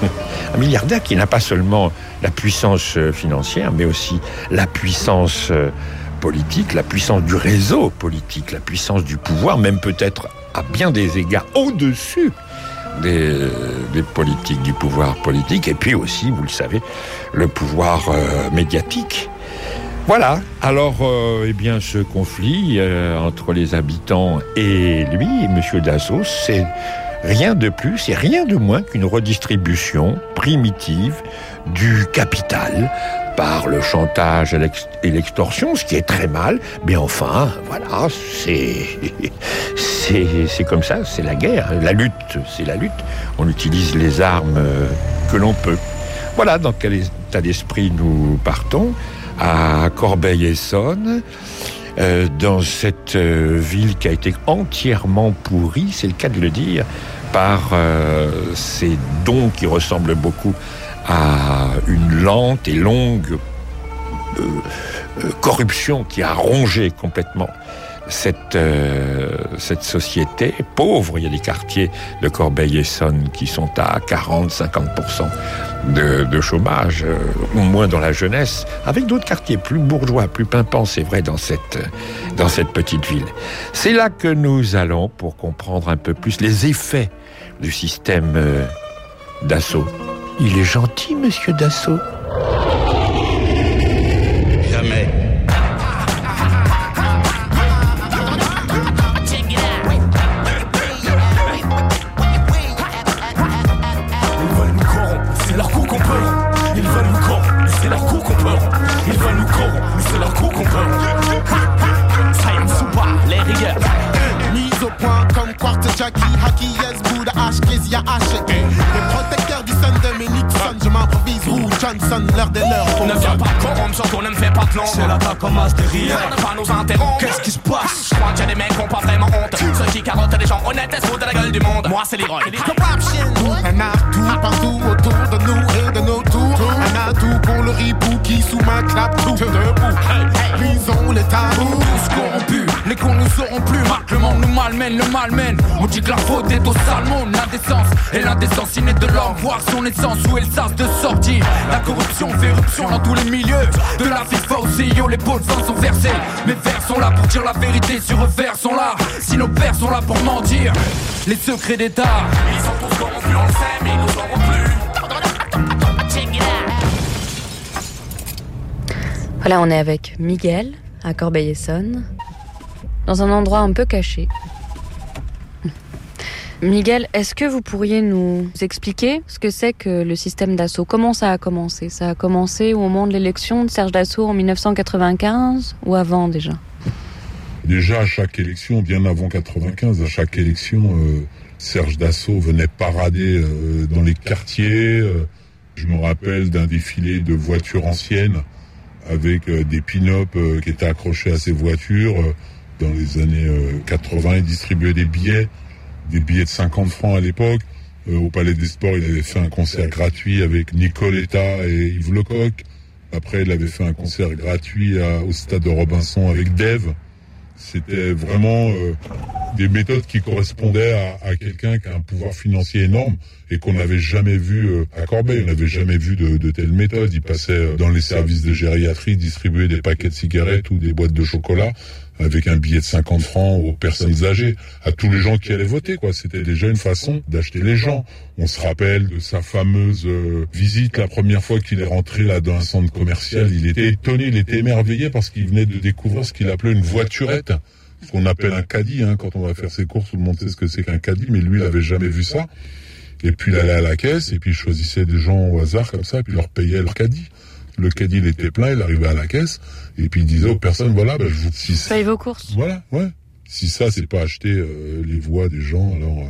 Un milliardaire qui n'a pas seulement la puissance financière, mais aussi la puissance politique, la puissance du réseau politique, la puissance du pouvoir, même peut-être à bien des égards au-dessus des politiques, du pouvoir politique, et puis aussi, vous le savez, le pouvoir médiatique. Voilà, alors ce conflit entre les habitants et lui, M. Dassault, c'est rien de plus et rien de moins qu'une redistribution primitive du capital par le chantage et l'extorsion, ce qui est très mal, mais enfin, voilà, c'est comme ça, c'est la guerre, la lutte, c'est la lutte. On utilise les armes que l'on peut. Voilà dans quel état d'esprit nous partons, à Corbeil-Essonnes, dans cette ville qui a été entièrement pourrie, c'est le cas de le dire, par ces dons qui ressemblent beaucoup à une lente et longue corruption qui a rongé complètement cette société pauvre. Il y a des quartiers de Corbeil-Essonnes qui sont à 40-50% de chômage, au moins dans la jeunesse, avec d'autres quartiers plus bourgeois, plus pimpants, c'est vrai, dans cette petite ville. C'est là que nous allons pour comprendre un peu plus les effets du système Dassault. Il est gentil, monsieur Dassault. Jamais. Ils veulent nous corrompre, c'est leur coup qu'on peut. Ils veulent nous corrompre, c'est leur coup qu'on peut. Ils veulent nous corrompre, c'est leur coup qu'on peut. Sayan Soupa, les rigueurs. Mise au point comme Quartz, Jackie, Haki, Yes, Bouddha, H, Kézia, H. Les protecteurs du Sun de Nixon, je m'improvise Wu Johnson, l'heure des leurs. On ne vient pas corrompre, surtout on ne fait pas de l'ombre. C'est l'attaque comme as derrière. On ne pas nous interrompre. Qu'est-ce qui se passe? Je crois qu'il y a des mecs qui ont pas vraiment honte. Ceux qui carottent des gens honnêtes et se foutent de la gueule du monde. Moi c'est l'héroïne. Un atout partout autour de nous et de nos tours. Un atout pour le ribou qui sous ma clap tout debout. Brisons les tabous. Tous corrompus, les cons nous auront plus. Marc le monde nous malmène, le malmène. On dit que la faute est au sale monde. L'indécence et l'indécence innée de l'homme. Voir son essence, où est le sens de sortir. La corruption fait éruption dans tous les milieux. De la FIFA au CIO, les pots de sang sont versés. Mes vers sont là pour dire la vérité, sur revers sont là. Si nos pères sont là pour mentir, les secrets d'État. Ils sont tous corrompus, on le sait, mais ils nous auront plus. Voilà, on est avec Miguel à Corbeil-Essonnes, dans un endroit un peu caché. Miguel, est-ce que vous pourriez nous expliquer ce que c'est que le système Dassault? Comment ça a commencé? Ça a commencé au moment de l'élection de Serge Dassault en 1995 ou avant déjà? Déjà à chaque élection, bien avant 95, à chaque élection, Serge Dassault venait parader dans les quartiers. Je me rappelle d'un défilé de voitures anciennes avec des pin-up qui étaient accrochés à ces voitures. Dans les années 80, il distribuait des billets de 50 francs à l'époque. Au Palais des Sports, il avait fait un concert gratuit avec Nicoletta et Yves Lecoq. Après, il avait fait un concert gratuit au stade de Robinson avec Dave. C'était vraiment des méthodes qui correspondaient à quelqu'un qui a un pouvoir financier énorme et qu'on n'avait jamais vu à Corbeil. On n'avait jamais vu de telles méthodes. Il passait dans les services de gériatrie, distribuer des paquets de cigarettes ou des boîtes de chocolat avec un billet de 50 francs aux personnes âgées, à tous les gens qui allaient voter, quoi. C'était déjà une façon d'acheter les gens. On se rappelle de sa fameuse visite, la première fois qu'il est rentré là dans un centre commercial. Il était étonné, il était émerveillé parce qu'il venait de découvrir ce qu'il appelait une voiturette, ce qu'on appelle un caddie, hein. Quand on va faire ses courses, tout le monde sait ce que c'est qu'un caddie, mais lui, il avait jamais vu ça. Et puis il allait à la caisse, et puis il choisissait des gens au hasard comme ça, et puis il leur payait leur caddie. Le caddie, il était plein, il arrivait à la caisse, et puis il disait aux personnes, voilà, je vous... Paye vos courses. Voilà, ouais. Si ça, c'est pas acheter les voix des gens, alors...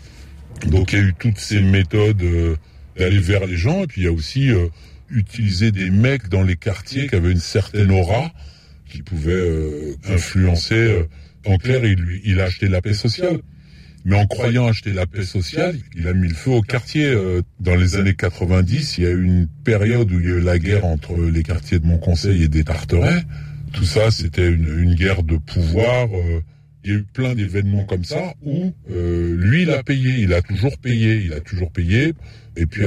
Donc il y a eu toutes ces méthodes d'aller vers les gens, et puis il y a aussi utiliser des mecs dans les quartiers qui avaient une certaine aura, qui pouvaient influencer... en clair, il a acheté la paix sociale. Mais en croyant acheter la paix sociale, il a mis le feu au quartier. Dans les années 90, il y a eu une période où il y a eu la guerre entre les quartiers de Montconseil et des Tarterets. Tout ça, c'était une guerre de pouvoir. Il y a eu plein d'événements comme ça où lui, il a payé. Il a toujours payé. Et puis